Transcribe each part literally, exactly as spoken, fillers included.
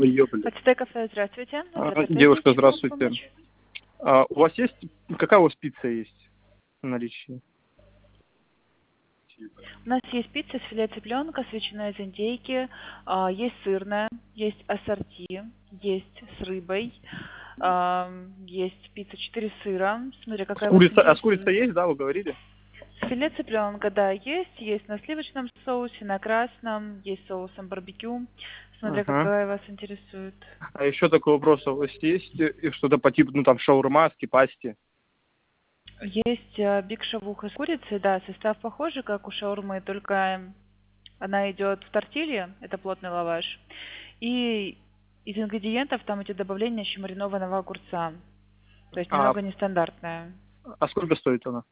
Ёпля. Почта кафе, здравствуйте. А, девушка, здравствуйте. А, у вас есть, какая у вас пицца есть в наличии? У нас есть пицца с филе цыпленка, с ветчиной из индейки, а, есть сырная, есть ассорти, есть с рыбой, а, есть пицца четыре сыра, смотря С какая вас курица, а с интересует. курицей есть, да, вы говорили? С филе цыпленка, да, есть, есть на сливочном соусе, на красном, есть соусом барбекю, смотря Ага. какая вас интересует. А еще такой вопрос, у вас есть э, что-то по типу, ну там шаурма, скипасти? Есть э, биг шавуха с курицей, да, состав похожий, как у шаурмы, только она идет в тортилье, это плотный лаваш. И из ингредиентов там идет добавление еще маринованного огурца. То есть А, немного нестандартная. а сколько стоит она?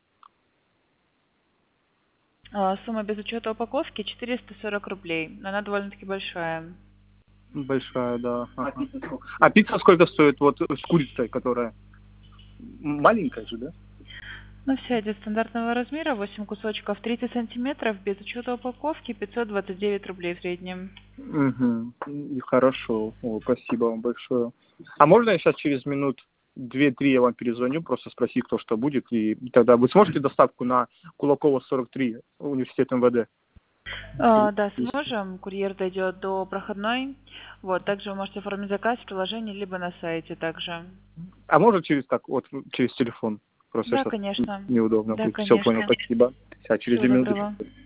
А, Сумма без учета упаковки четыреста сорок рублей, но она довольно-таки большая. Большая, да. Ага. А пицца сколько стоит вот с курицей, которая маленькая же, да? Ну, все идет стандартного размера, восемь кусочков, тридцать сантиметров, без учета упаковки, пятьсот двадцать девять рублей в среднем. Угу. Хорошо. О, спасибо вам большое. А можно я сейчас через минут две-три я вам перезвоню, просто спроси, кто что будет, и тогда вы сможете доставку на Кулакова сорок три, университет эм вэ дэ? А, да, сможем. Курьер дойдет до проходной. Вот, также вы можете оформить заказ в приложении, либо на сайте также. А может через так, вот через телефон? Просто Да, сейчас конечно. неудобно Да, будет. Все, понял, конечно. спасибо. Сейчас через Всего две минуты. доброго.